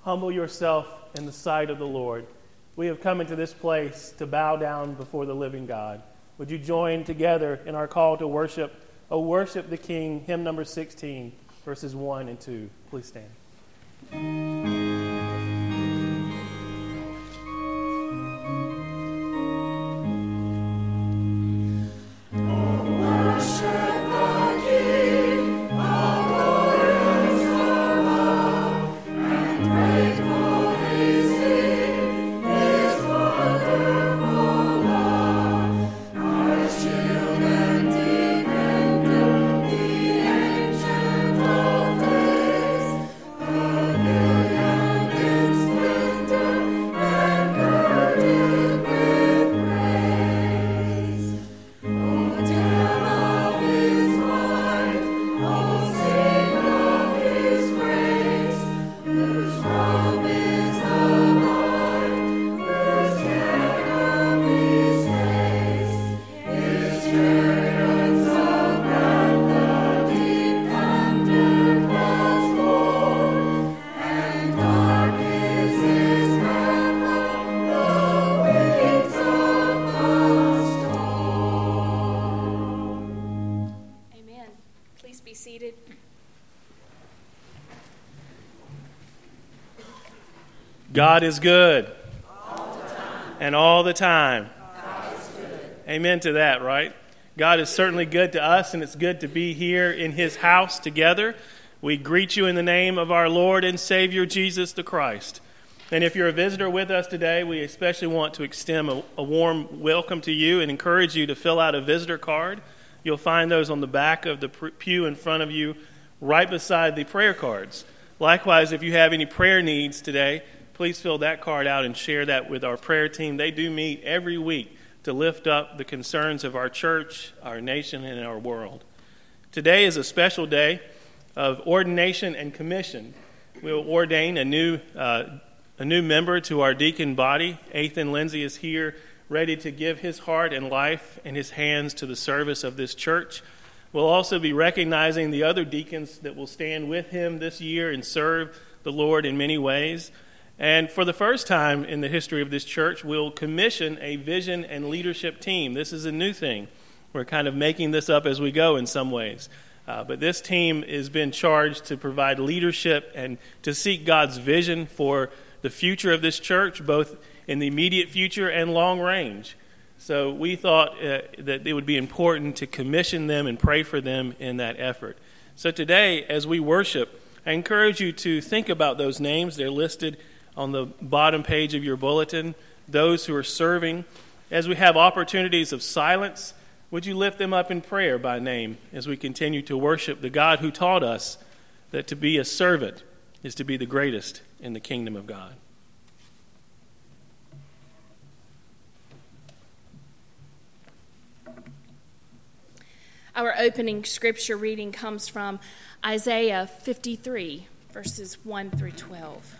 Humble yourself in the sight of the Lord. We have come into this place to bow down before the living God. Would you join together in our call to worship? Oh, worship the King, hymn number 16, verses 1 and 2. Please stand. God is good. All the time. And all the time. God is good. Amen to that, right? God is certainly good to us, and it's good to be here in his house together. We greet you in the name of our Lord and Savior, Jesus the Christ. And if you're a visitor with us today, we especially want to extend a warm welcome to you and encourage you to fill out a visitor card. You'll find those on the back of the pew in front of you, right beside the prayer cards. Likewise, if you have any prayer needs today, please fill that card out and share that with our prayer team. They do meet every week to lift up the concerns of our church, our nation, and our world. Today is a special day of ordination and commission. We'll ordain a new member to our deacon body. Ethan Lindsay is here, ready to give his heart and life and his hands to the service of this church. We'll also be recognizing the other deacons that will stand with him this year and serve the Lord in many ways. And for the first time in the history of this church, we'll commission a vision and leadership team. This is a new thing. We're kind of making this up as we go in some ways. But this team has been charged to provide leadership and to seek God's vision for the future of this church, both in the immediate future and long range. So we thought that it would be important to commission them and pray for them in that effort. So today, as we worship, I encourage you to think about those names. They're listed on the bottom page of your bulletin, those who are serving. As we have opportunities of silence, would you lift them up in prayer by name as we continue to worship the God who taught us that to be a servant is to be the greatest in the kingdom of God. Our opening scripture reading comes from Isaiah 53, verses 1 through 12.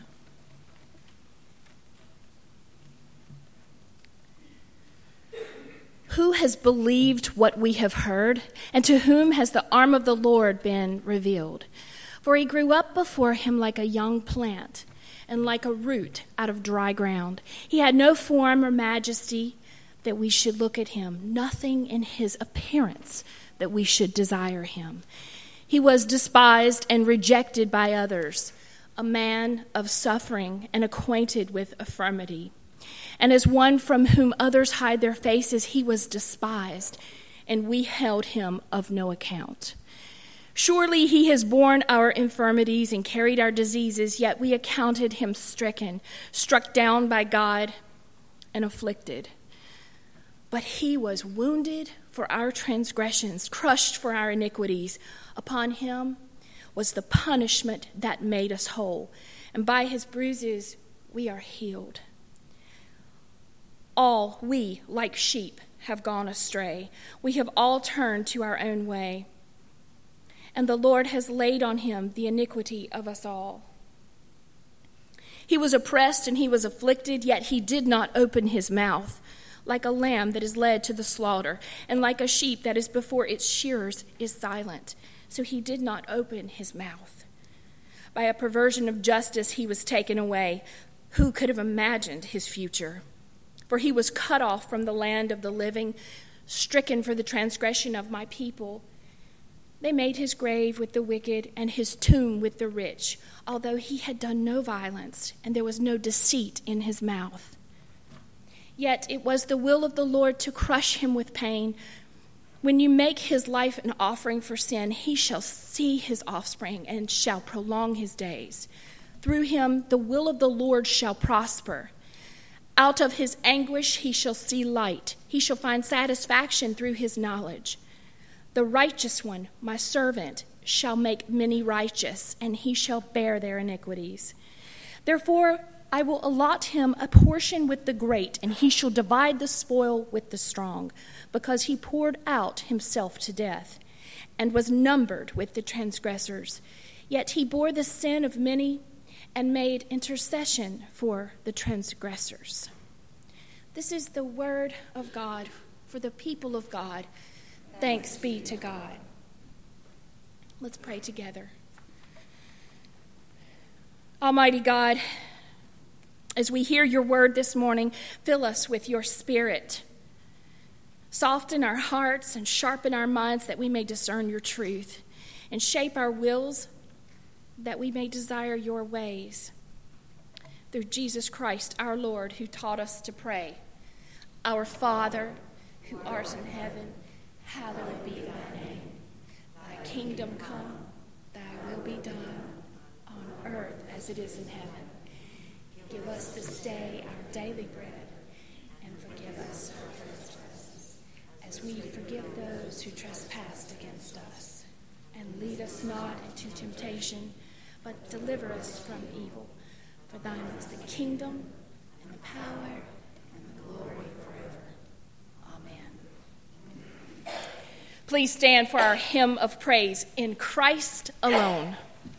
Who has believed what we have heard, and to whom has the arm of the Lord been revealed? For he grew up before him like a young plant, and like a root out of dry ground. He had no form or majesty that we should look at him, nothing in his appearance that we should desire him. He was despised and rejected by others, a man of suffering and acquainted with infirmity. And as one from whom others hide their faces, he was despised, and we held him of no account. Surely he has borne our infirmities and carried our diseases, yet we accounted him stricken, struck down by God, and afflicted. But he was wounded for our transgressions, crushed for our iniquities. Upon him was the punishment that made us whole, and by his bruises we are healed. All we, like sheep, have gone astray. We have all turned to our own way, and the Lord has laid on him the iniquity of us all. He was oppressed and he was afflicted, yet he did not open his mouth. Like a lamb that is led to the slaughter, and like a sheep that is before its shearers is silent, so he did not open his mouth. By a perversion of justice, he was taken away. Who could have imagined his future? For he was cut off from the land of the living, stricken for the transgression of my people. They made his grave with the wicked and his tomb with the rich, although he had done no violence and there was no deceit in his mouth. Yet it was the will of the Lord to crush him with pain. When you make his life an offering for sin, he shall see his offspring and shall prolong his days. Through him the will of the Lord shall prosper. Out of his anguish he shall see light. He shall find satisfaction through his knowledge. The righteous one, my servant, shall make many righteous, and he shall bear their iniquities. Therefore I will allot him a portion with the great, and he shall divide the spoil with the strong, because he poured out himself to death, and was numbered with the transgressors. Yet he bore the sin of many, and made intercession for the transgressors. This is the word of God for the people of God. Thanks be to God. Let's pray together. Almighty God, as we hear your word this morning, fill us with your Spirit. Soften our hearts and sharpen our minds that we may discern your truth, and shape our wills that we may desire your ways. Through Jesus Christ, our Lord, who taught us to pray, Our Father, who art in heaven, hallowed be thy name. Thy kingdom come, thy will be done, on earth as it is in heaven. Give us this day our daily bread, and forgive us our trespasses, as we forgive those who trespass against us. And lead us not into temptation, but deliver us from evil. For thine is the kingdom, and the power, and the glory forever. Amen. Please stand for our hymn of praise, In Christ Alone.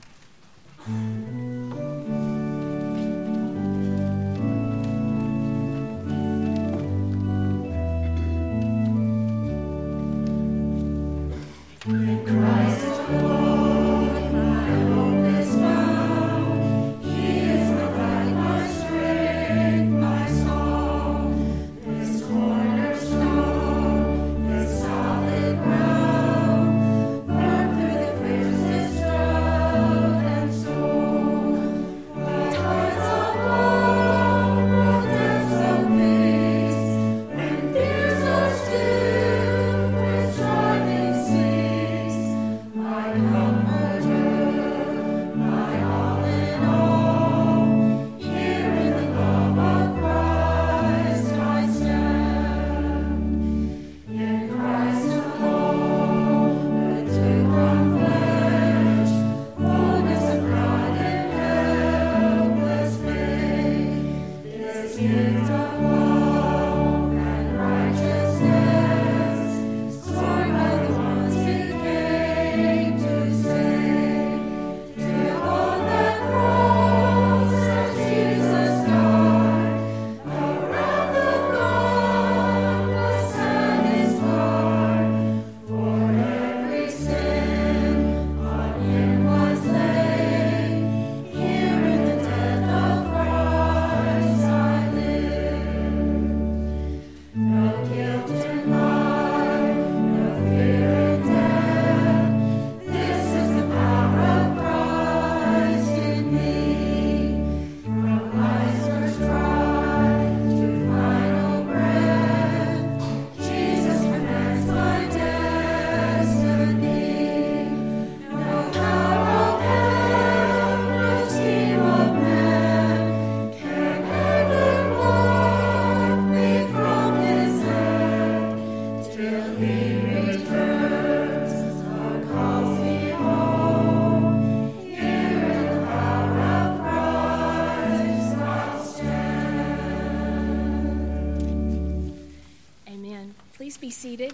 Please be seated.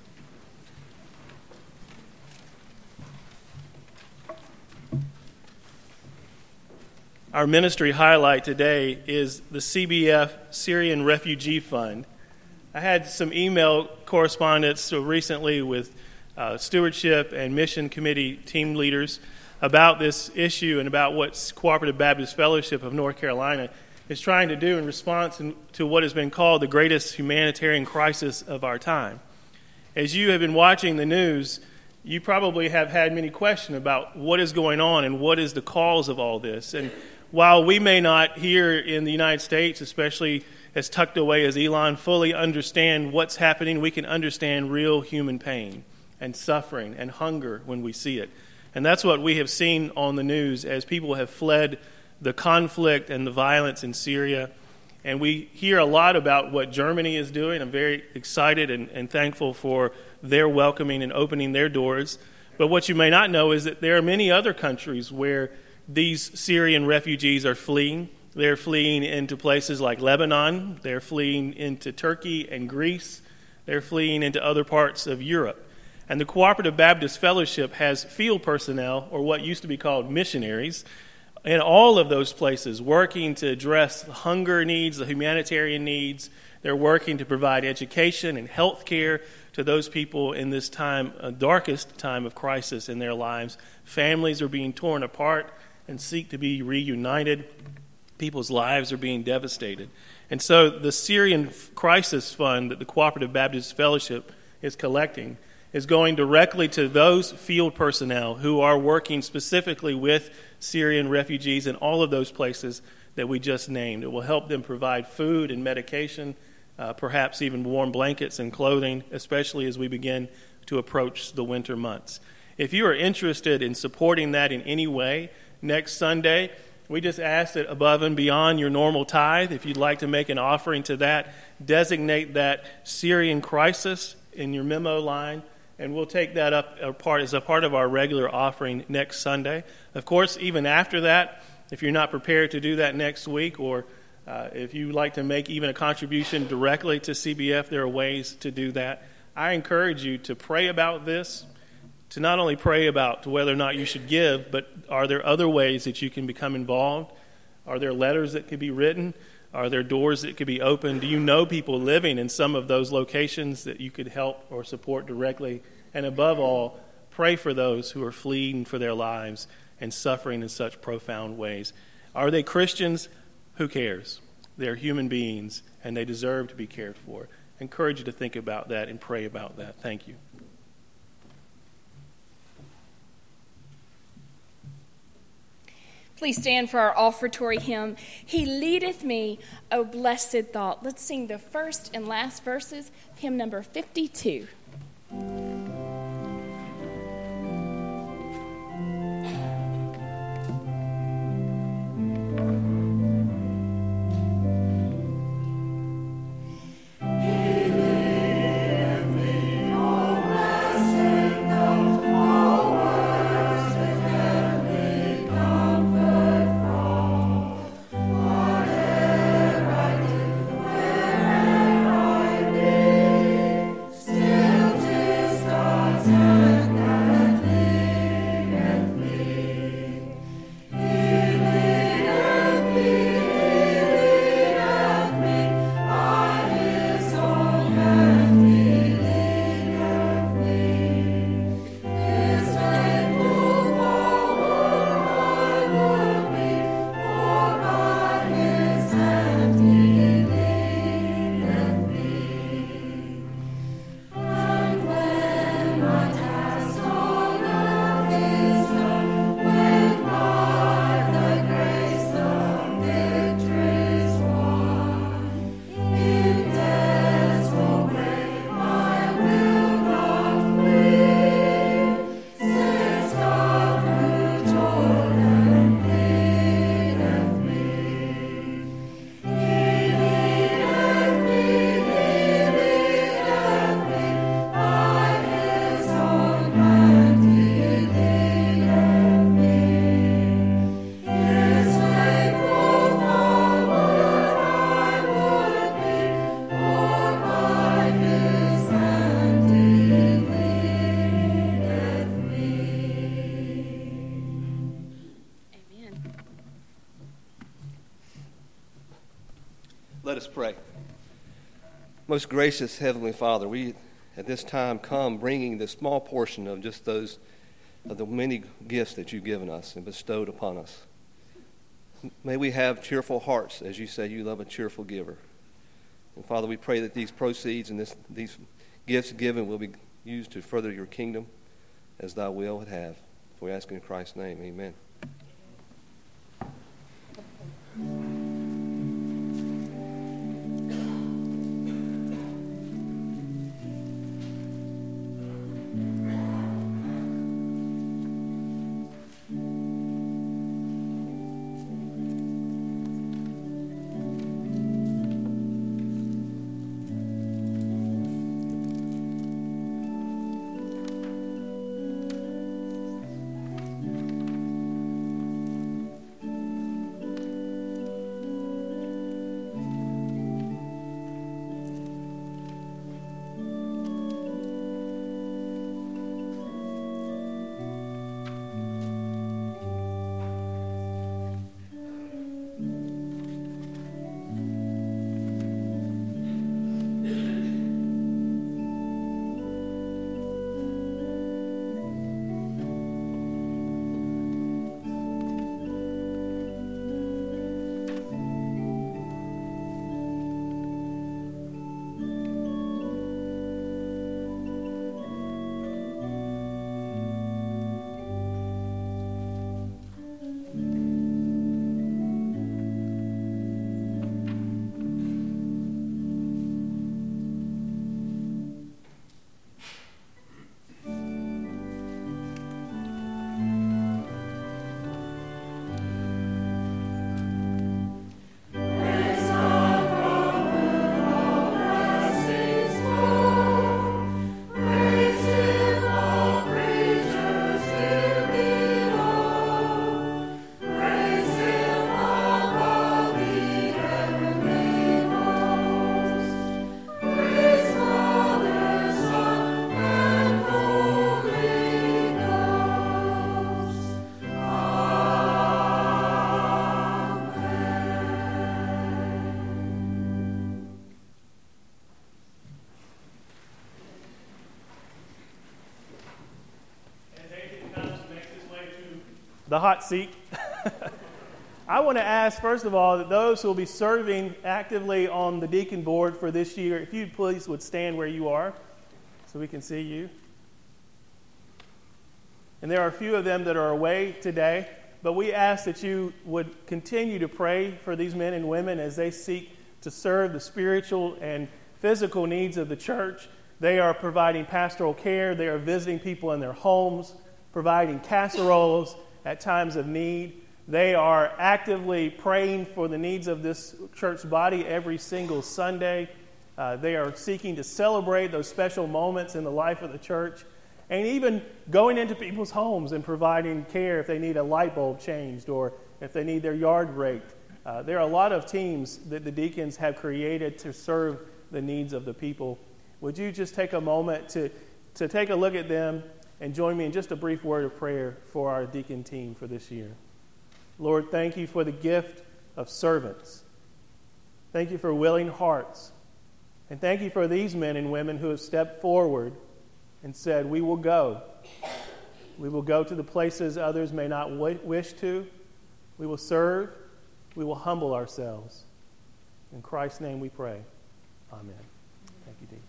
Our ministry highlight today is the CBF Syrian Refugee Fund. I had some email correspondence recently with stewardship and mission committee team leaders about this issue and about what Cooperative Baptist Fellowship of North Carolina is trying to do in response to what has been called the greatest humanitarian crisis of our time. As you have been watching the news, you probably have had many questions about what is going on and what is the cause of all this. And while we may not here in the United States, especially as tucked away as Elon, fully understand what's happening, we can understand real human pain and suffering and hunger when we see it. And that's what we have seen on the news as people have fled the conflict and the violence in Syria. And we hear a lot about what Germany is doing. I'm very excited and thankful for their welcoming and opening their doors. But what you may not know is that there are many other countries where these Syrian refugees are fleeing. They're fleeing into places like Lebanon. They're fleeing into Turkey and Greece. They're fleeing into other parts of Europe. And the Cooperative Baptist Fellowship has field personnel, or what used to be called missionaries, in all of those places, working to address the hunger needs, the humanitarian needs. They're working to provide education and health care to those people in this time, darkest time of crisis in their lives. Families are being torn apart and seek to be reunited. People's lives are being devastated. And so the Syrian Crisis Fund that the Cooperative Baptist Fellowship is collecting is going directly to those field personnel who are working specifically with Syrian refugees in all of those places that we just named. It will help them provide food and medication, perhaps even warm blankets and clothing, especially as we begin to approach the winter months. If you are interested in supporting that in any way, next Sunday, we just ask that above and beyond your normal tithe, if you'd like to make an offering to that, designate that Syrian crisis in your memo line, and we'll take that up as a part of our regular offering next Sunday. Of course, even after that, if you're not prepared to do that next week, or if you'd like to make even a contribution directly to CBF, there are ways to do that. I encourage you to pray about this, to not only pray about whether or not you should give, but are there other ways that you can become involved? Are there letters that could be written? Are there doors that could be opened? Do you know people living in some of those locations that you could help or support directly? And above all, pray for those who are fleeing for their lives and suffering in such profound ways. Are they Christians? Who cares? They're human beings, and they deserve to be cared for. I encourage you to think about that and pray about that. Thank you. Please stand for our offertory hymn, He Leadeth Me, O Blessed Thought. Let's sing the first and last verses, hymn number 52. Let us pray. Most gracious Heavenly Father, we at this time come bringing the small portion of just those of the many gifts that you've given us and bestowed upon us. May we have cheerful hearts, as you say you love a cheerful giver. And Father, we pray that these proceeds and these gifts given will be used to further your kingdom as thy will would have. For we ask in Christ's name, amen. The hot seat. I want to ask, first of all, that those who will be serving actively on the deacon board for this year, if you please would stand where you are so we can see you. And there are a few of them that are away today, but we ask that you would continue to pray for these men and women as they seek to serve the spiritual and physical needs of the church. They are providing pastoral care. They are visiting people in their homes, providing casseroles at times of need. They are actively praying for the needs of this church body every single Sunday. They are seeking to celebrate those special moments in the life of the church, and even going into people's homes and providing care if they need a light bulb changed or if they need their yard raked. There are a lot of teams that the deacons have created to serve the needs of the people. Would you just take a moment to take a look at them and join me in just a brief word of prayer for our deacon team for this year? Lord, thank you for the gift of servants. Thank you for willing hearts. And thank you for these men and women who have stepped forward and said, we will go. We will go to the places others may not wish to. We will serve. We will humble ourselves. In Christ's name we pray. Amen. Thank you, deacons.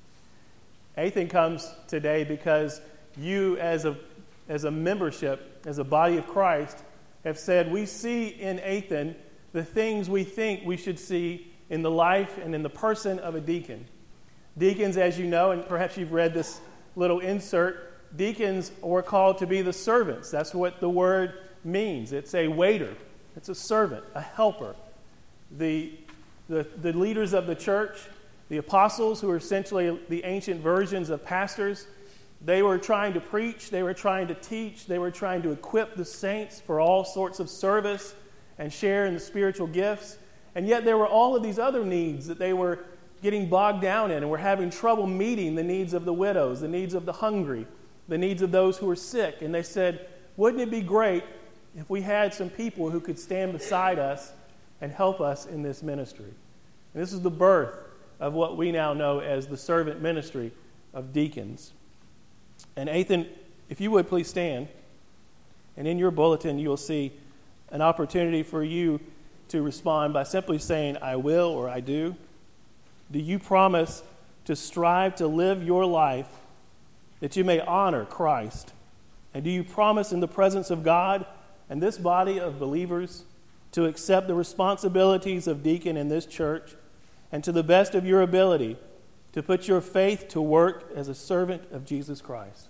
Athen comes today because you as a membership, as a body of Christ, have said we see in Athen the things we think we should see in the life and in the person of a deacon. Deacons, as you know, and perhaps you've read this little insert, deacons are called to be the servants. That's what the word means. It's a waiter. It's a servant, a helper. The leaders of the church, the apostles, who are essentially the ancient versions of pastors, they were trying to preach, they were trying to teach, they were trying to equip the saints for all sorts of service and share in the spiritual gifts. And yet there were all of these other needs that they were getting bogged down in and were having trouble meeting the needs of the widows, the needs of the hungry, the needs of those who were sick. And they said, wouldn't it be great if we had some people who could stand beside us and help us in this ministry? And this is the birth of what we now know as the servant ministry of deacons. And Athen If you would, please stand. And in your bulletin, you will see an opportunity for you to respond by simply saying, I will or I do. Do you promise to strive to live your life that you may honor Christ? And do you promise in the presence of God and this body of believers to accept the responsibilities of deacon in this church and to the best of your ability to put your faith to work as a servant of Jesus Christ?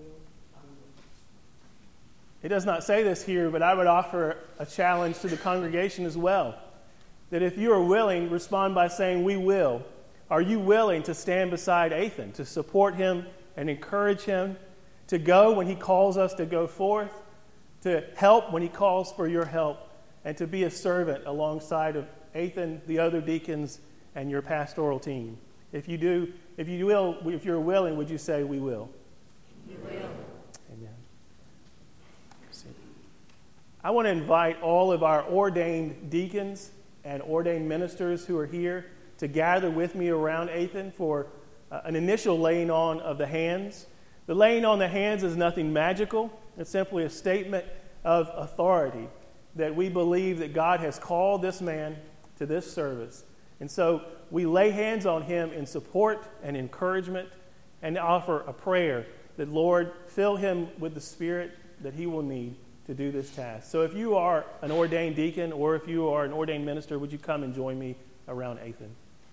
It does not say this here, but I would offer a challenge to the congregation as well. That if you are willing, respond by saying, we will. Are you willing to stand beside Ethan, to support him and encourage him, to go when he calls us to go forth, to help when he calls for your help, and to be a servant alongside of Ethan, the other deacons, and your pastoral team? If you're willing, would you say, we will? We will. Amen. I want to invite all of our ordained deacons and ordained ministers who are here to gather with me around Ethan for an initial laying on of the hands. The laying on the hands is nothing magical. It's simply a statement of authority that we believe that God has called this man to this service. And so we lay hands on him in support and encouragement and offer a prayer that, Lord, fill him with the Spirit that he will need to do this task. So if you are an ordained deacon or if you are an ordained minister, would you come and join me around Ethan?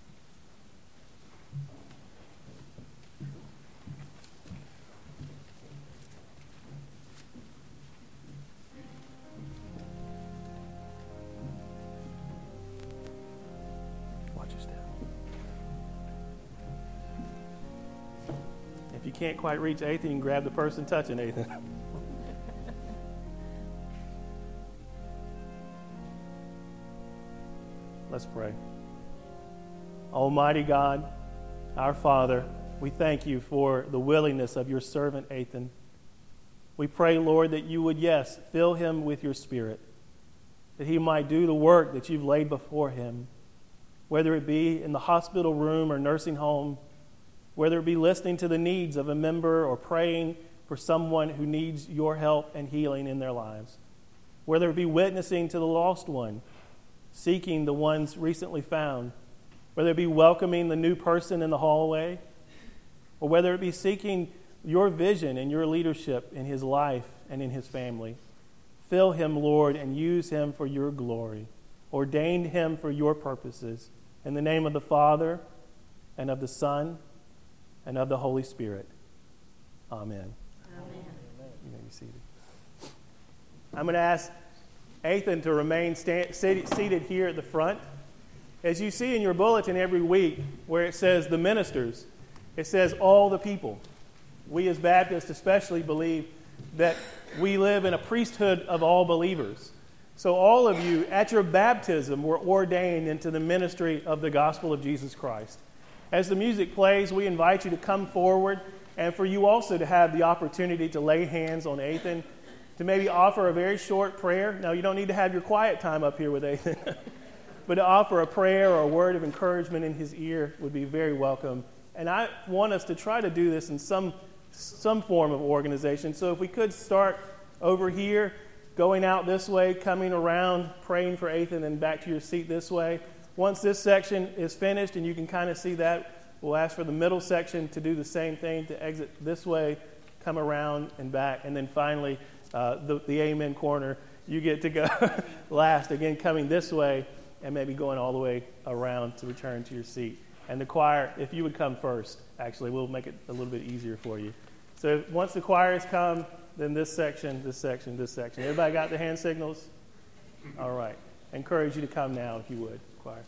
Watch your step. If you can't quite reach Ethan, you can grab the person touching Ethan. Let's pray. Almighty God, our Father, we thank you for the willingness of your servant Ethan. We pray, Lord, that you would, yes, fill him with your Spirit, that he might do the work that you've laid before him, whether it be in the hospital room or nursing home, whether it be listening to the needs of a member or praying for someone who needs your help and healing in their lives, whether it be witnessing to the lost one, seeking the ones recently found, whether it be welcoming the new person in the hallway, or whether it be seeking your vision and your leadership in his life and in his family. Fill him, Lord, and use him for your glory. Ordain him for your purposes. In the name of the Father, and of the Son, and of the Holy Spirit. Amen. Amen. You may be seated. I'm going to ask Ethan to remain seated here at the front. As you see in your bulletin every week where it says the ministers, it says all the people. We as Baptists especially believe that we live in a priesthood of all believers. So all of you at your baptism were ordained into the ministry of the gospel of Jesus Christ. As the music plays, we invite you to come forward and for you also to have the opportunity to lay hands on Ethan, to maybe offer a very short prayer. Now, you don't need to have your quiet time up here with Ethan, but to offer a prayer or a word of encouragement in his ear would be very welcome. And I want us to try to do this in some form of organization. So if we could start over here, going out this way, coming around, praying for Ethan, and back to your seat this way. Once this section is finished and you can kind of see that, we'll ask for the middle section to do the same thing, to exit this way, come around and back, and then finally the amen corner, you get to go last, again coming this way and maybe going all the way around to return to your seat. And the choir, if you would come first, actually, we'll make it a little bit easier for you. So once the choir has come, then this section, this section, this section. Everybody got the hand signals? All right. I encourage you to come now if you would, choir.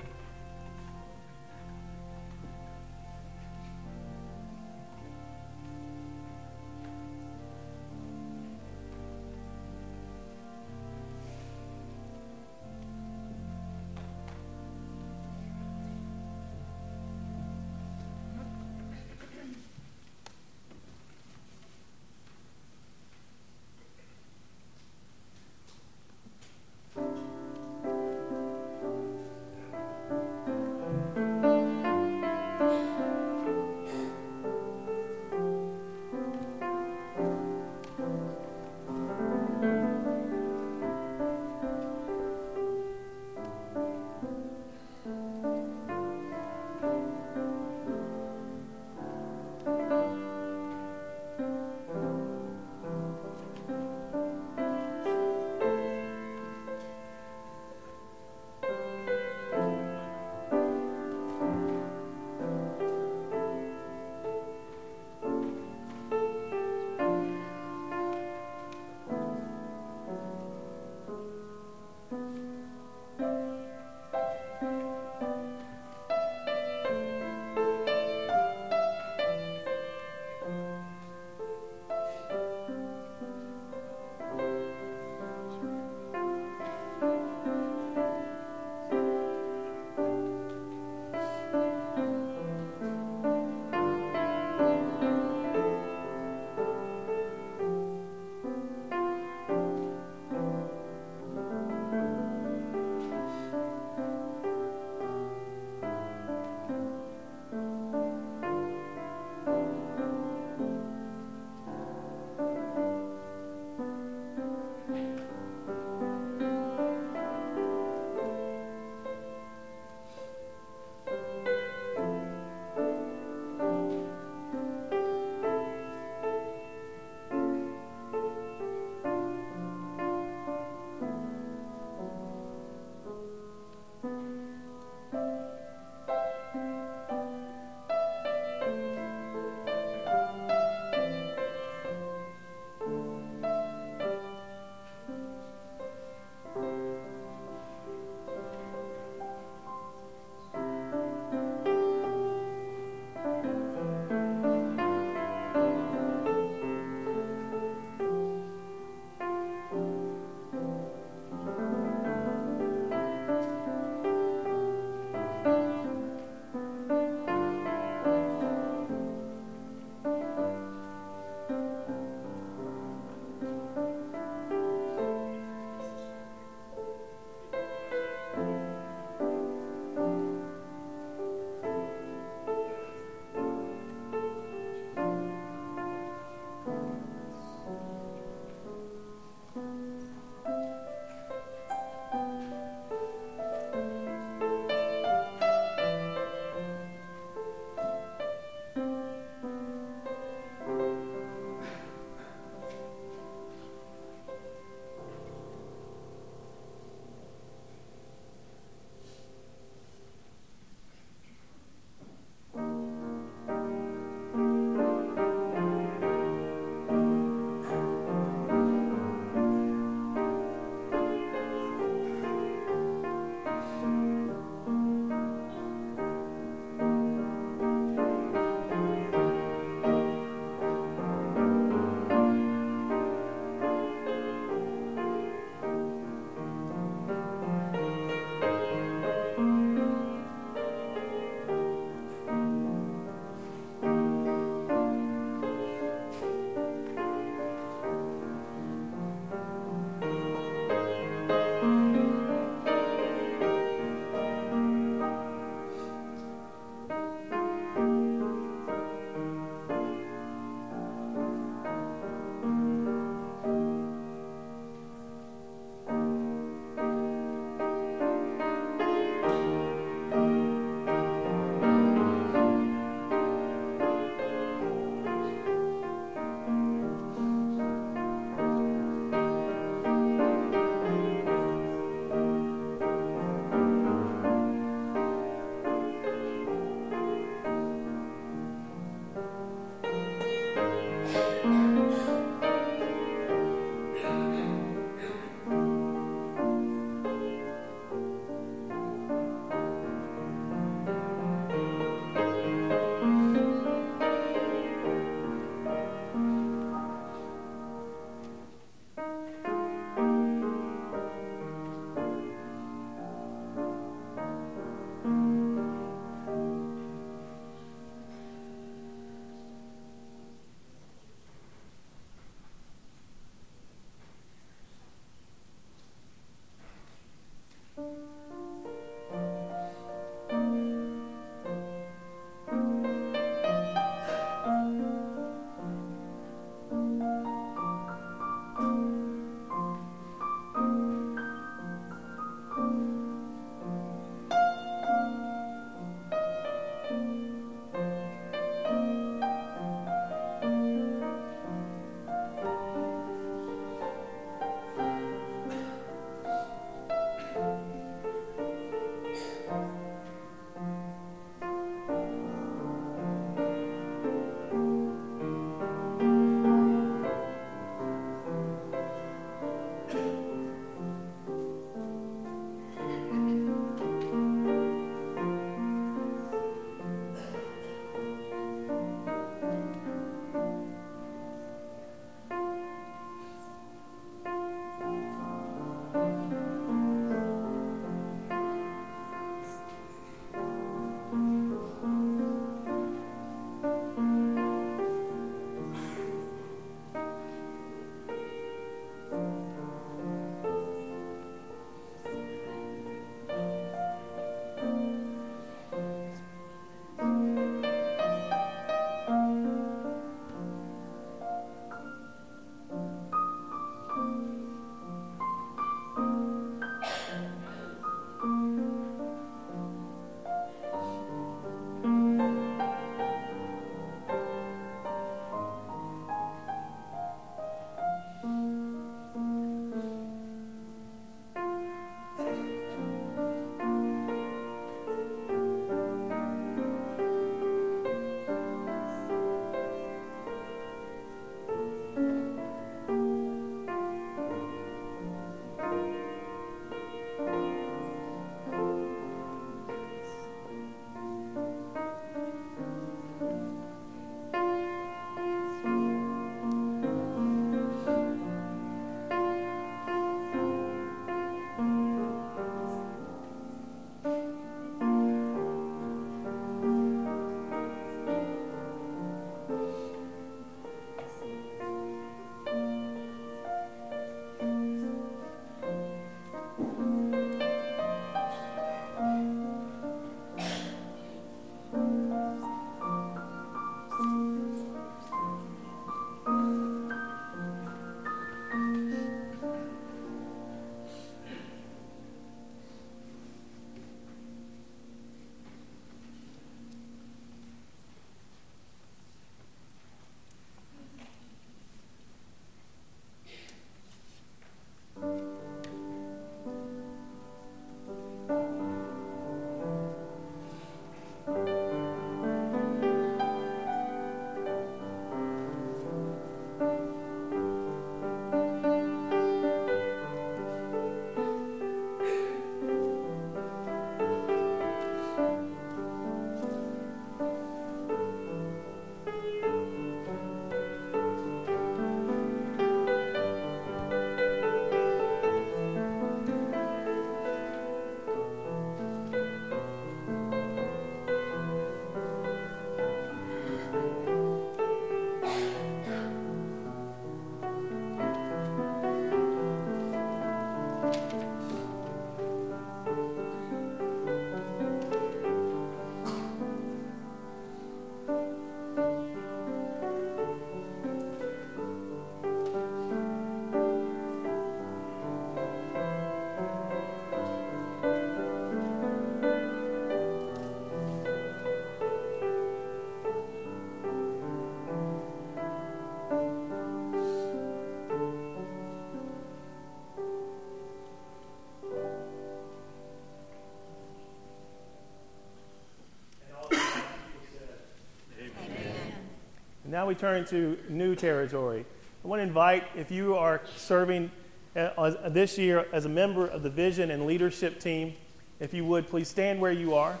Now we turn to new territory. I want to invite, if you are serving this year as a member of the Vision and Leadership team, if you would, please stand where you are.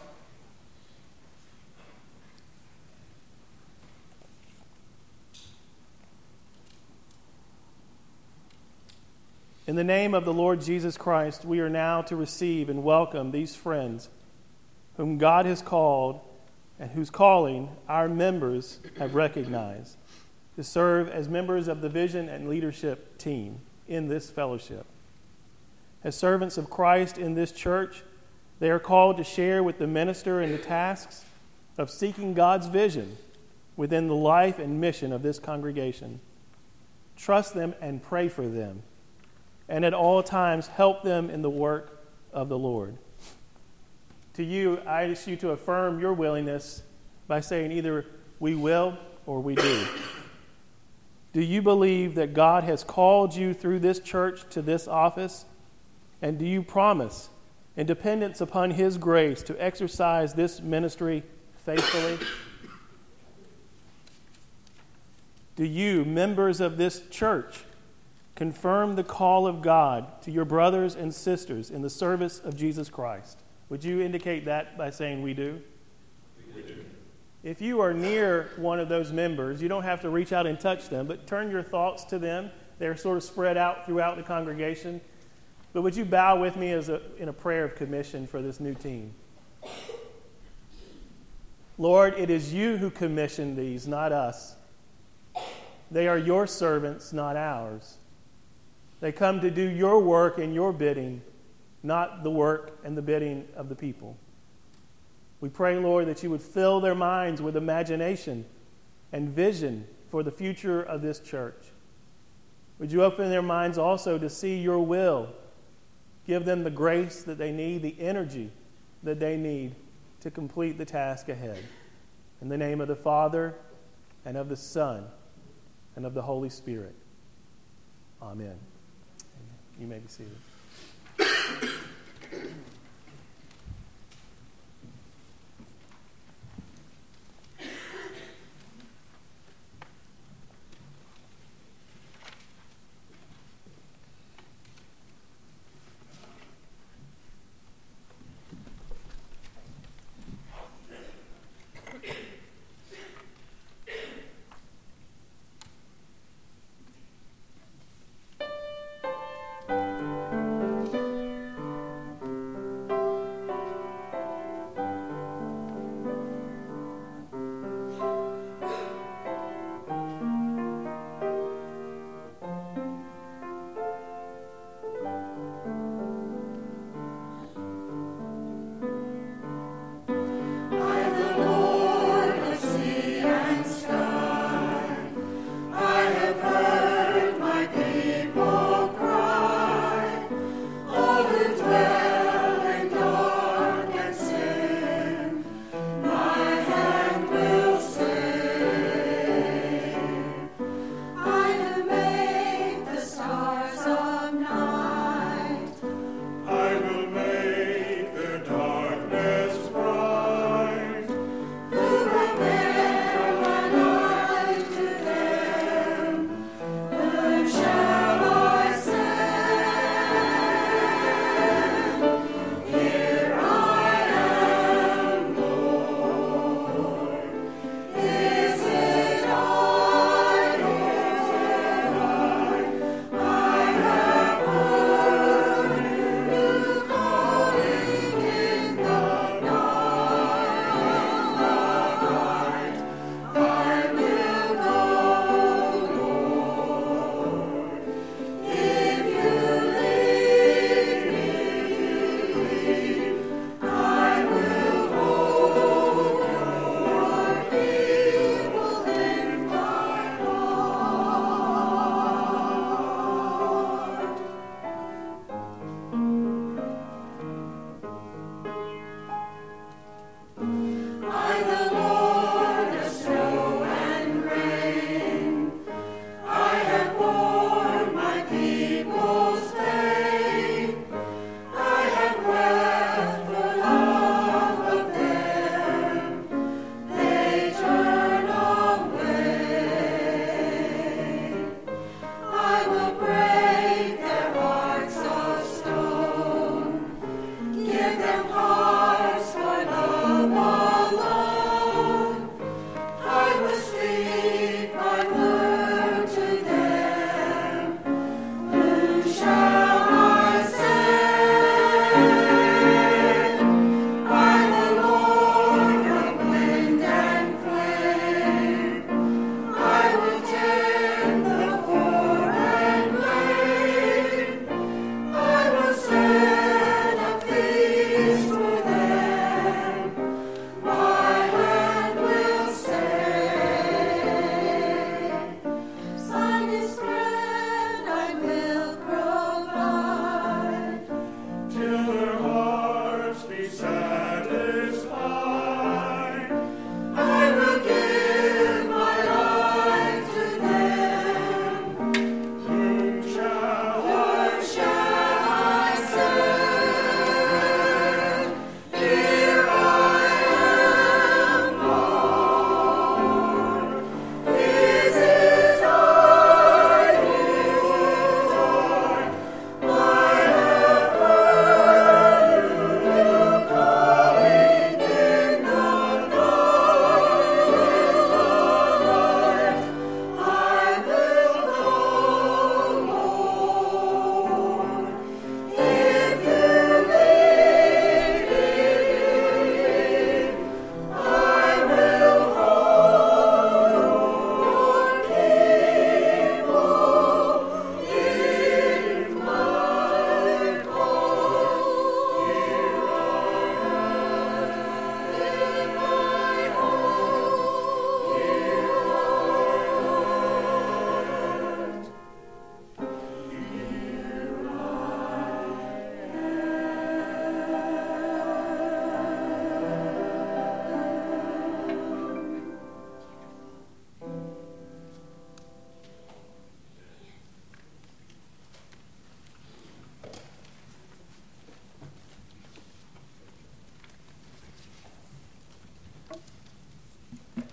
In the name of the Lord Jesus Christ, we are now to receive and welcome these friends whom God has called and whose calling our members have recognized to serve as members of the Vision and Leadership team in this fellowship. As servants of Christ in this church, they are called to share with the minister in the tasks of seeking God's vision within the life and mission of this congregation. Trust them and pray for them, and at all times help them in the work of the Lord. To you, I ask you to affirm your willingness by saying either we will or we do. Do you believe that God has called you through this church to this office? And do you promise, in dependence upon His grace, to exercise this ministry faithfully? Do you, members of this church, confirm the call of God to your brothers and sisters in the service of Jesus Christ? Would you indicate that by saying we do? We do. If you are near one of those members, you don't have to reach out and touch them, but turn your thoughts to them. They're sort of spread out throughout the congregation. But would you bow with me in a prayer of commission for this new team? Lord, it is you who commissioned these, not us. They are your servants, not ours. They come to do your work and your bidding, not the work and the bidding of the people. We pray, Lord, that you would fill their minds with imagination and vision for the future of this church. Would you open their minds also to see your will? Give them the grace that they need, the energy that they need to complete the task ahead. In the name of the Father, and of the Son, and of the Holy Spirit. Amen. You may be seated.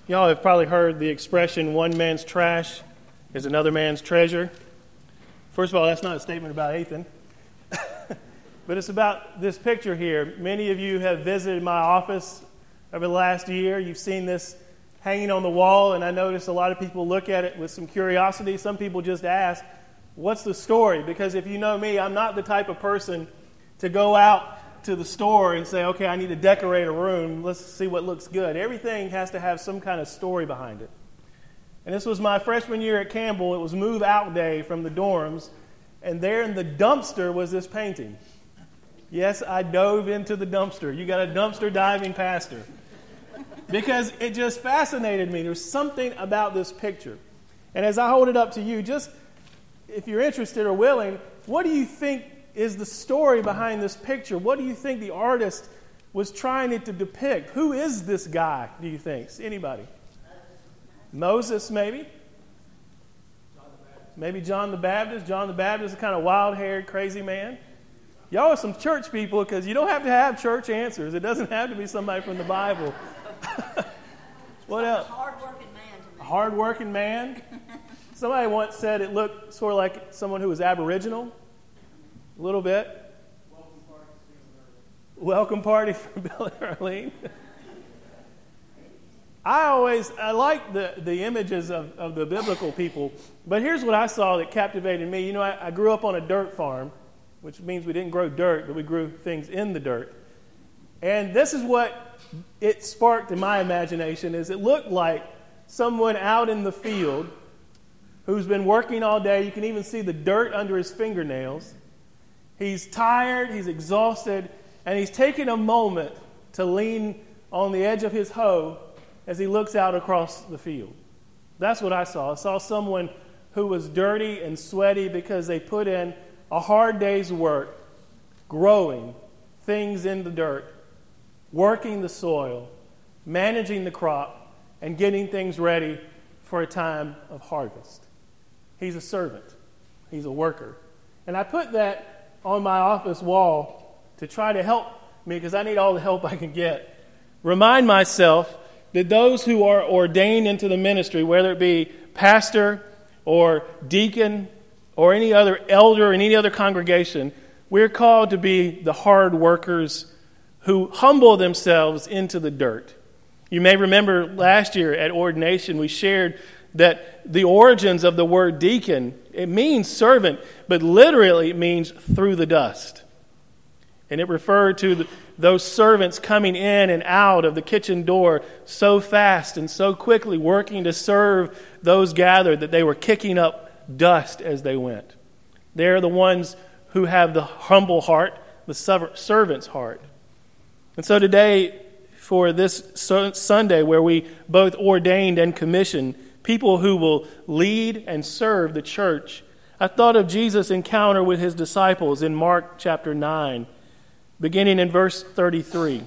Y'all have probably heard the expression, one man's trash is another man's treasure. First of all, that's not a statement about Ethan. But it's about this picture here. Many of you have visited my office over the last year. You've seen this hanging on the wall, and I notice a lot of people look at it with some curiosity. Some people just ask, what's the story? Because if you know me, I'm not the type of person to go out to the store and say, okay, I need to decorate a room. Let's see what looks good. Everything has to have some kind of story behind it. And this was my freshman year at Campbell. It was move out day from the dorms. And there in the dumpster was this painting. Yes, I dove into the dumpster. You got a dumpster diving pastor. Because it just fascinated me. There's something about this picture. And as I hold it up to you, just if you're interested or willing, what do you think is the story behind this picture? What do you think the artist was trying to depict? Who is this guy, do you think? Anybody? Moses, maybe? Maybe John the Baptist. John the Baptist is a kind of wild-haired, crazy man. Y'all are some church people because you don't have to have church answers. It doesn't have to be somebody from the Bible. What else? Hard-working man to me. A hard-working man. Somebody once said it looked sort of like someone who was Aboriginal. A little bit. Welcome party for Bill and Arlene. I like the images of the biblical people, but here's what I saw that captivated me. You know, I grew up on a dirt farm, which means we didn't grow dirt, but we grew things in the dirt. And this is what it sparked in my imagination, is it looked like someone out in the field who's been working all day. You can even see the dirt under his fingernails. He's tired, he's exhausted, and he's taking a moment to lean on the edge of his hoe as he looks out across the field. That's what I saw. I saw someone who was dirty and sweaty because they put in a hard day's work, growing things in the dirt, working the soil, managing the crop, and getting things ready for a time of harvest. He's a servant. He's a worker. And I put that on my office wall to try to help me, because I need all the help I can get. Remind myself that those who are ordained into the ministry, whether it be pastor or deacon or any other elder in any other congregation, we're called to be the hard workers who humble themselves into the dirt. You may remember last year at ordination we shared that the origins of the word deacon, it means servant, but literally it means through the dust. And it referred to those servants coming in and out of the kitchen door so fast and so quickly, working to serve those gathered that they were kicking up dust as they went. They're the ones who have the humble heart, the servant's heart. And so today, for this Sunday where we both ordained and commissioned people who will lead and serve the church, I thought of Jesus' encounter with his disciples in Mark chapter 9, beginning in verse 33.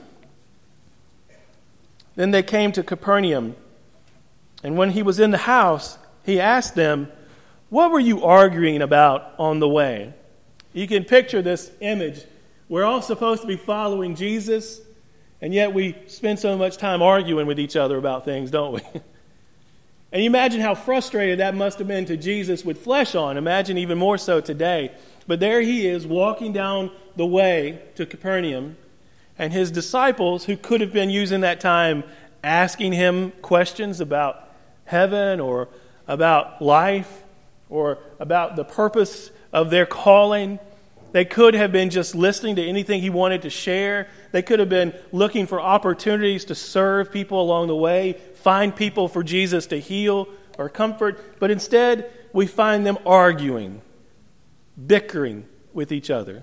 Then they came to Capernaum, and when he was in the house, he asked them, "What were you arguing about on the way?" You can picture this image. We're all supposed to be following Jesus, and yet we spend so much time arguing with each other about things, don't we? And you imagine how frustrated that must have been to Jesus with flesh on. Imagine even more so today. But there he is walking down the way to Capernaum, and his disciples, who could have been using that time asking him questions about heaven or about life or about the purpose of their calling. They could have been just listening to anything he wanted to share. They could have been looking for opportunities to serve people along the way, find people for Jesus to heal or comfort. But instead, we find them arguing, bickering with each other.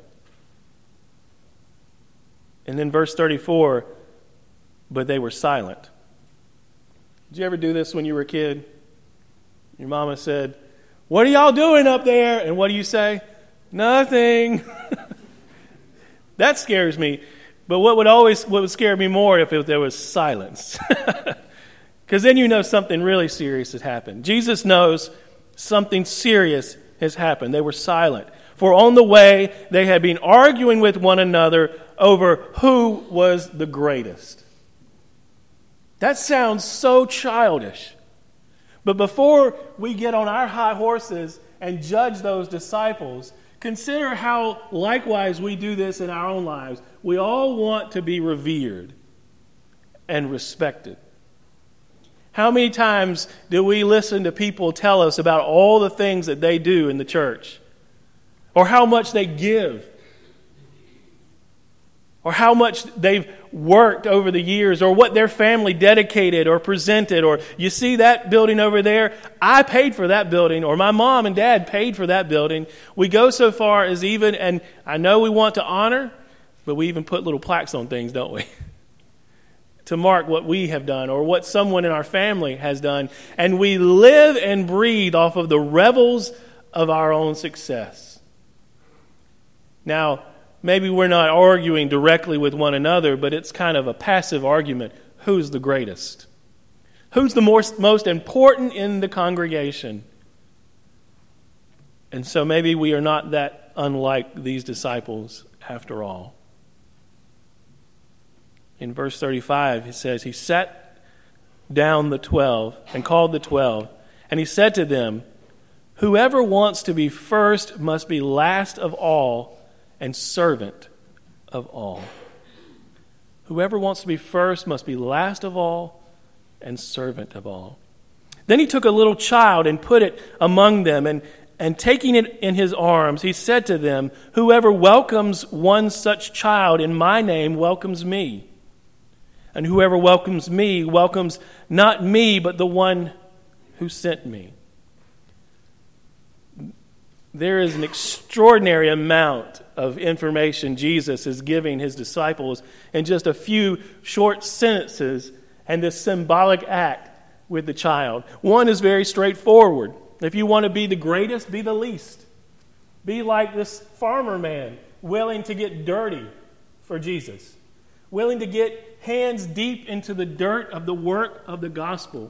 And then verse 34, but they were silent. Did you ever do this when you were a kid? Your mama said, "What are y'all doing up there?" And what do you say? "Nothing." That scares me. But what would scare me more if there was silence. Because then you know something really serious has happened. Jesus knows something serious has happened. They were silent. For on the way, they had been arguing with one another over who was the greatest. That sounds so childish. But before we get on our high horses and judge those disciples, consider how likewise we do this in our own lives. We all want to be revered and respected. How many times do we listen to people tell us about all the things that they do in the church? Or how much they give? Or how much they've worked over the years, or what their family dedicated or presented, or you see that building over there? I paid for that building, or my mom and dad paid for that building. We go so far as even, and I know we want to honor, but we even put little plaques on things, don't we? To mark what we have done or what someone in our family has done. And we live and breathe off of the revels of our own success. Now, maybe we're not arguing directly with one another, but it's kind of a passive argument. Who's the greatest? Who's the most important in the congregation? And so maybe we are not that unlike these disciples after all. In verse 35, it says, he sat down the 12 and called the 12, and he said to them, whoever wants to be first must be last of all and servant of all. Whoever wants to be first must be last of all and servant of all. Then he took a little child and put it among them, and taking it in his arms, he said to them, whoever welcomes one such child in my name welcomes me. And whoever welcomes me welcomes not me, but the one who sent me. There is an extraordinary amount of information Jesus is giving his disciples in just a few short sentences and this symbolic act with the child. One is very straightforward. If you want to be the greatest, be the least. Be like this farmer man, willing to get dirty for Jesus. Willing to get hands deep into the dirt of the work of the gospel.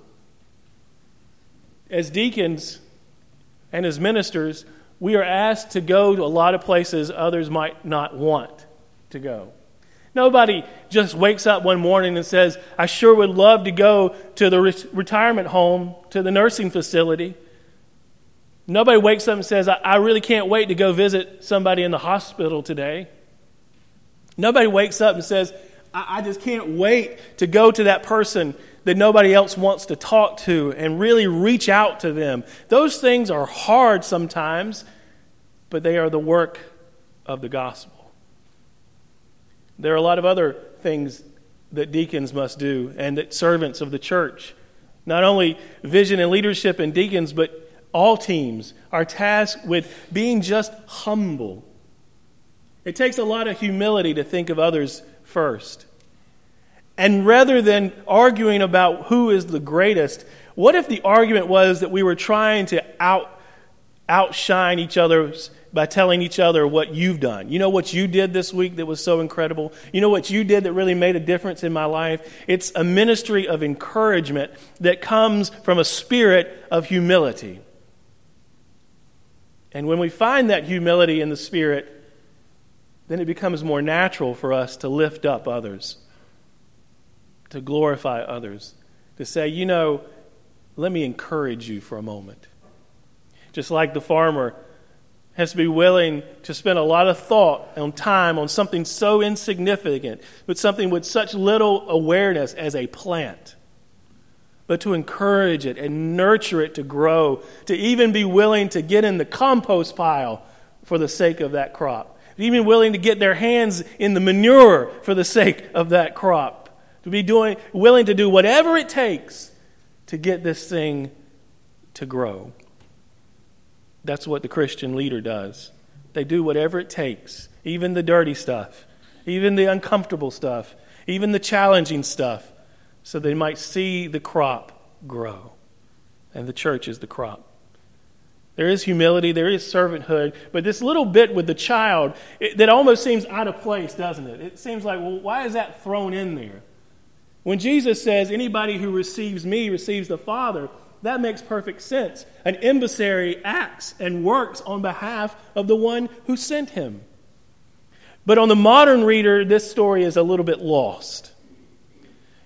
As deacons and as ministers, we are asked to go to a lot of places others might not want to go. Nobody just wakes up one morning and says, I sure would love to go to the retirement home, to the nursing facility. Nobody wakes up and says, I really can't wait to go visit somebody in the hospital today. Nobody wakes up and says, I just can't wait to go to that person that nobody else wants to talk to and really reach out to them. Those things are hard sometimes, but they are the work of the gospel. There are a lot of other things that deacons must do and that servants of the church, not only vision and leadership and deacons, but all teams are tasked with being just humble. It takes a lot of humility to think of others first. And rather than arguing about who is the greatest, what if the argument was that we were trying to outshine each other by telling each other what you've done? You know what you did this week that was so incredible? You know what you did that really made a difference in my life? It's a ministry of encouragement that comes from a spirit of humility. And when we find that humility in the Spirit, then it becomes more natural for us to lift up others, to glorify others, to say, you know, let me encourage you for a moment. Just like the farmer has to be willing to spend a lot of thought and time on something so insignificant, but something with such little awareness as a plant. But to encourage it and nurture it to grow, to even be willing to get in the compost pile for the sake of that crop. Even willing to get their hands in the manure for the sake of that crop. To be willing to do whatever it takes to get this thing to grow. That's what the Christian leader does. They do whatever it takes, even the dirty stuff, even the uncomfortable stuff, even the challenging stuff, so they might see the crop grow. And the church is the crop. There is humility, there is servanthood, but this little bit with the child, that almost seems out of place, doesn't it? It seems like, well, why is that thrown in there? When Jesus says, anybody who receives me receives the Father, that makes perfect sense. An emissary acts and works on behalf of the one who sent him. But on the modern reader, this story is a little bit lost.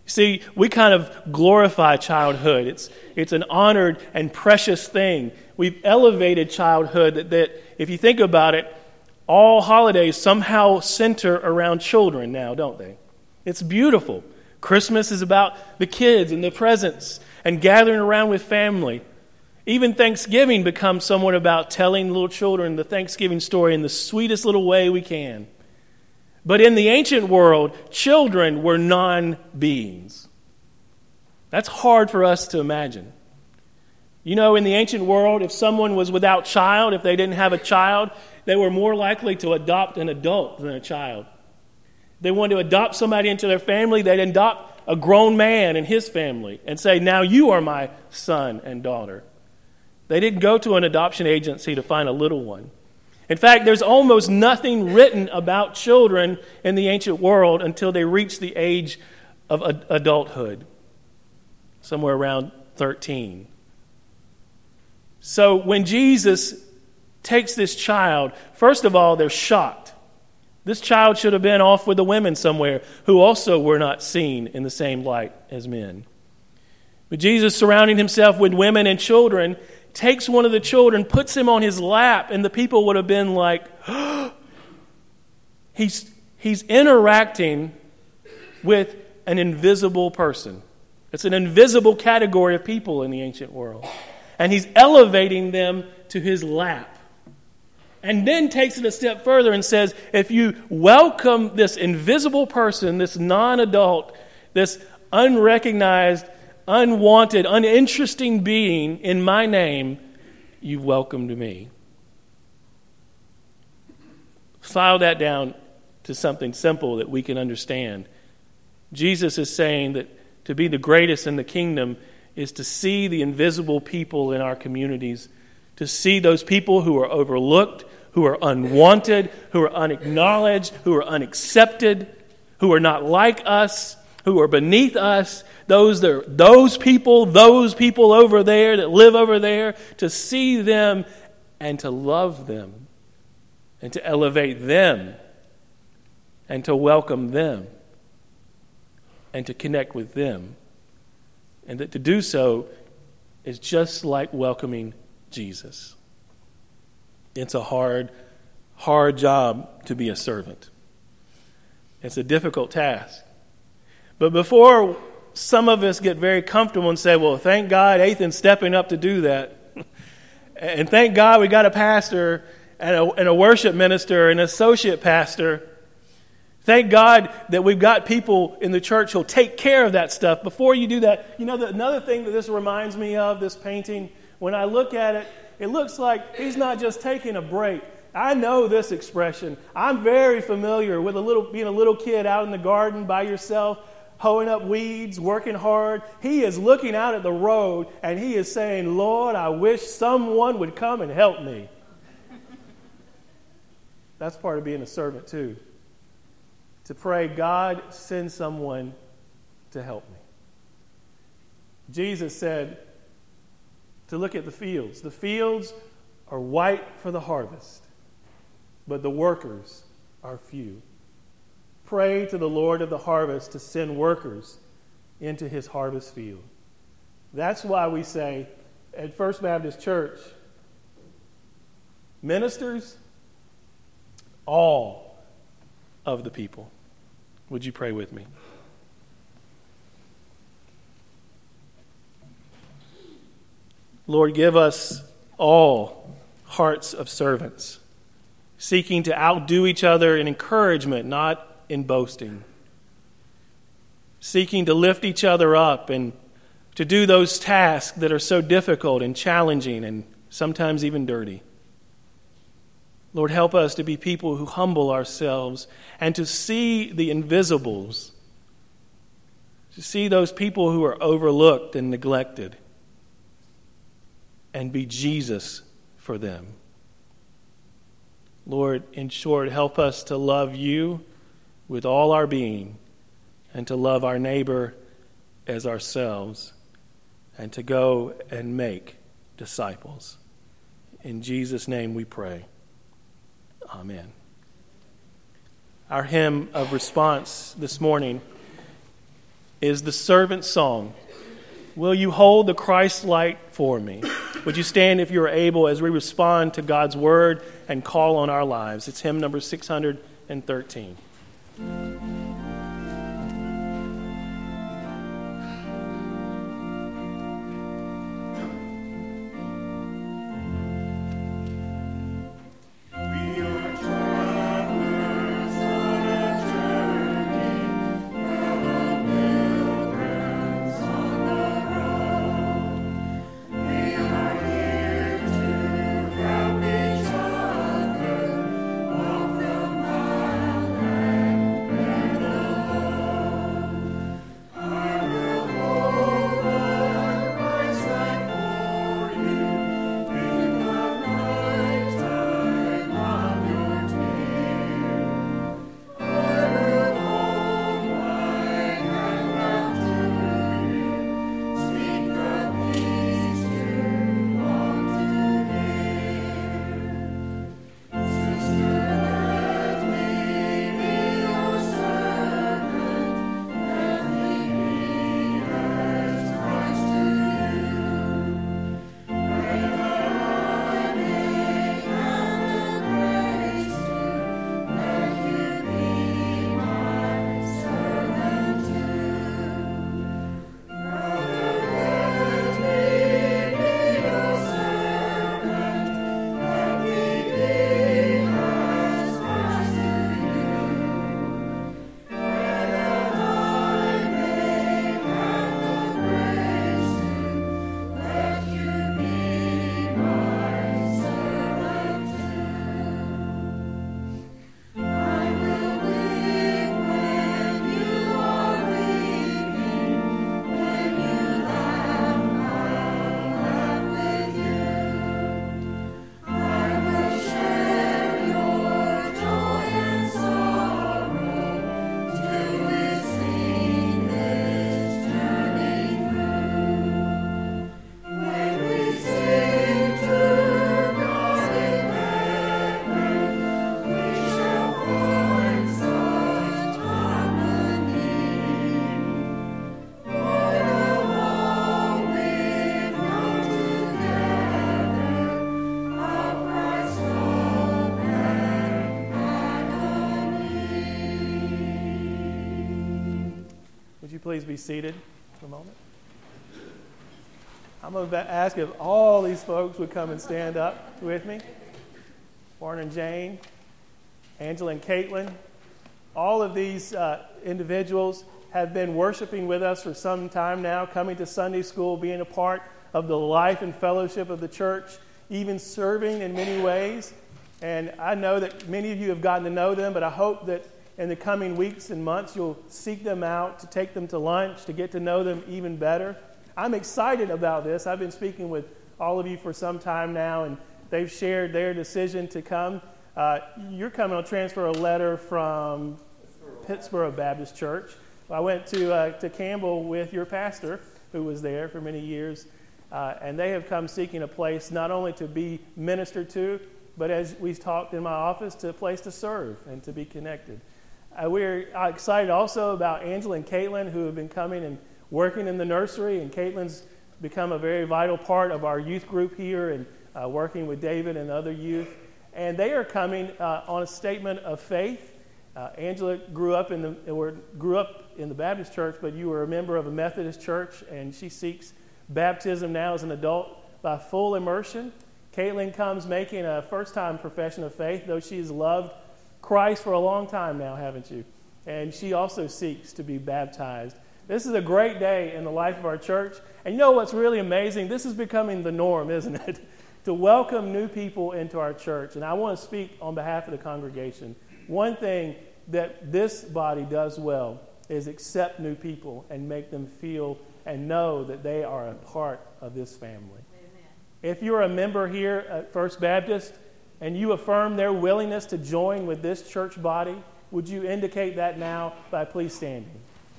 See, we kind of glorify childhood. It's an honored and precious thing. We've elevated childhood that if you think about it, all holidays somehow center around children now, don't they? It's beautiful. Christmas is about the kids and the presents and gathering around with family. Even Thanksgiving becomes somewhat about telling little children the Thanksgiving story in the sweetest little way we can. But in the ancient world, children were non-beings. That's hard for us to imagine. You know, in the ancient world, if someone was without child, if they didn't have a child, they were more likely to adopt an adult than a child. If they wanted to adopt somebody into their family, they'd adopt a grown man and his family and say, now you are my son and daughter. They didn't go to an adoption agency to find a little one. In fact, there's almost nothing written about children in the ancient world until they reach the age of adulthood, somewhere around 13. So when Jesus takes this child, first of all, they're shocked. This child should have been off with the women somewhere who also were not seen in the same light as men. But Jesus, surrounding himself with women and children, takes one of the children, puts him on his lap, and the people would have been like, he's interacting with an invisible person. It's an invisible category of people in the ancient world. And he's elevating them to his lap. And then takes it a step further and says, if you welcome this invisible person, this non-adult, this unrecognized, unwanted, uninteresting being in my name, you've welcomed me. File that down to something simple that we can understand. Jesus is saying that to be the greatest in the kingdom is to see the invisible people in our communities, to see those people who are overlooked, who are unwanted, who are unacknowledged, who are unaccepted, who are not like us, who are beneath us, those people over there that live over there, to see them and to love them and to elevate them and to welcome them and to connect with them. And that to do so is just like welcoming Jesus. It's a hard job to be a servant. It's a difficult task. But before some of us get very comfortable and say, well, thank God Ethan's stepping up to do that. And thank God we got a pastor and a worship minister and an associate pastor. Thank God that we've got people in the church who'll take care of that stuff. Before you do that, you know, another thing that this reminds me of, this painting, when I look at it, it looks like he's not just taking a break. I know this expression. I'm very familiar with being a little kid out in the garden by yourself, hoeing up weeds, working hard. He is looking out at the road and he is saying, Lord, I wish someone would come and help me. That's part of being a servant too. To pray, God, send someone to help me. Jesus said to look at the fields. The fields are white for the harvest, but the workers are few. Pray to the Lord of the harvest to send workers into his harvest field. That's why we say at First Baptist Church, ministers, all of the people. Would you pray with me? Lord, give us all hearts of servants, seeking to outdo each other in encouragement, not in boasting, seeking to lift each other up and to do those tasks that are so difficult and challenging and sometimes even dirty. Lord, help us to be people who humble ourselves and to see the invisibles, to see those people who are overlooked and neglected, and be Jesus for them. Lord, in short, help us to love you with all our being and to love our neighbor as ourselves and to go and make disciples. In Jesus' name we pray. Amen. Our hymn of response this morning is the servant song. Will you hold the Christ light for me? Would you stand if you are able as we respond to God's word and call on our lives? It's hymn number 613. Please be seated for a moment. I'm going to ask if all these folks would come and stand up with me. Warren and Jane, Angela and Caitlin. All of these individuals have been worshiping with us for some time now, coming to Sunday school, being a part of the life and fellowship of the church, even serving in many ways. And I know that many of you have gotten to know them, but I hope that in the coming weeks and months, you'll seek them out, to take them to lunch, to get to know them even better. I'm excited about this. I've been speaking with all of you for some time now, and they've shared their decision to come. You're coming on transfer a letter from Pittsburgh Baptist Church. I went to Campbell with your pastor, who was there for many years, and they have come seeking a place not only to be ministered to, but as we talked in my office, to a place to serve and to be connected. We're excited also about Angela and Caitlin, who have been coming and working in the nursery, and Caitlin's become a very vital part of our youth group here and working with David and other youth. And they are coming on a statement of faith. Angela grew up in the Baptist church, but you were a member of a Methodist church, and she seeks baptism now as an adult by full immersion. Caitlin comes making a first-time profession of faith, though she's loved Christ for a long time now, haven't you? And she also seeks to be baptized. This is a great day in the life of our church. And you know what's really amazing? This is becoming the norm, isn't it? To welcome new people into our church. And I want to speak on behalf of the congregation. One thing that this body does well is accept new people and make them feel and know that they are a part of this family. Amen. If you're a member here at First Baptist, and you affirm their willingness to join with this church body, would you indicate that now by please standing?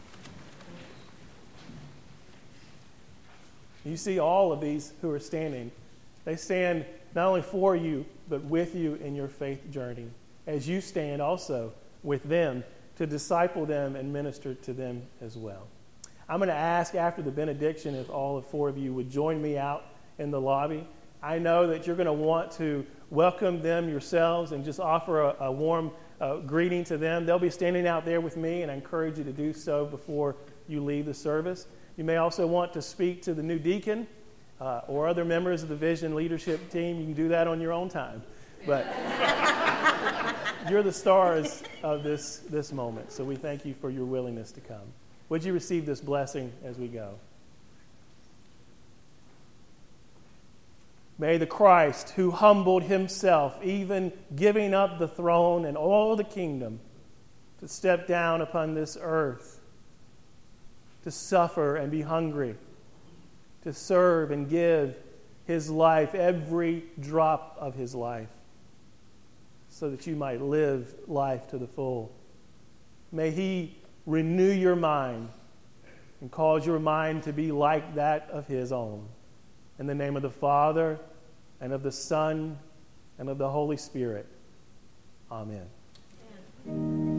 You see all of these who are standing. They stand not only for you, but with you in your faith journey, as you stand also with them to disciple them and minister to them as well. I'm going to ask after the benediction if all 4 of you would join me out in the lobby. I know that you're going to want to welcome them yourselves and just offer a warm greeting to them. They'll be standing out there with me, and I encourage you to do so before you leave the service. You may also want to speak to the new deacon or other members of the Vision leadership team. You can do that on your own time. But you're the stars of this moment, so we thank you for your willingness to come. Would you receive this blessing as we go? May the Christ, who humbled himself, even giving up the throne and all the kingdom, to step down upon this earth, to suffer and be hungry, to serve and give his life, every drop of his life, so that you might live life to the full. May he renew your mind and cause your mind to be like that of his own. In the name of the Father, and of the Son, and of the Holy Spirit. Amen.